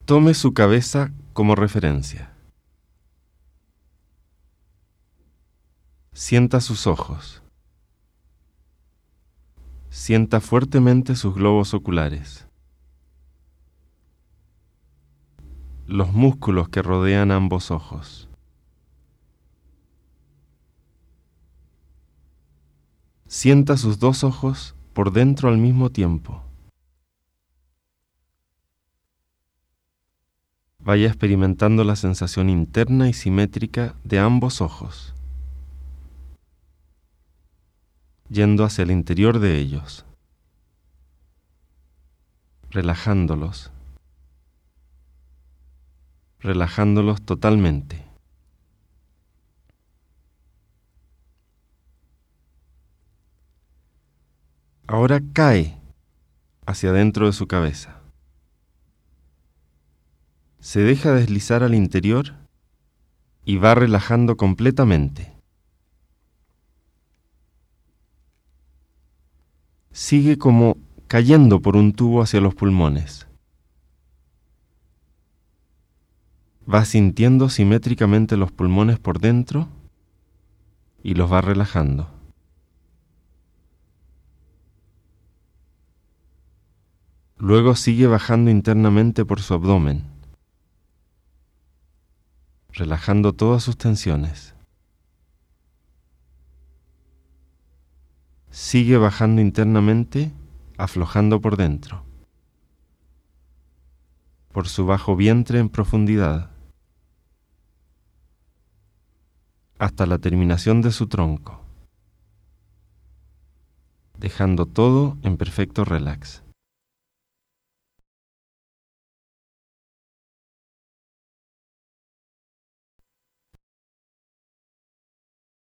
Tome su cabeza como referencia. Sienta sus ojos. Sienta fuertemente sus globos oculares. Los músculos que rodean ambos ojos. Sienta sus dos ojos por dentro al mismo tiempo. Vaya experimentando la sensación interna y simétrica de ambos ojos, yendo hacia el interior de ellos, relajándolos totalmente. Ahora cae hacia adentro de su cabeza. Se deja deslizar al interior y va relajando completamente. Sigue como cayendo por un tubo hacia los pulmones. Va sintiendo simétricamente los pulmones por dentro y los va relajando. Luego sigue bajando internamente por su abdomen, relajando todas sus tensiones. Sigue bajando internamente, aflojando por dentro, por su bajo vientre en profundidad, hasta la terminación de su tronco, dejando todo en perfecto relax.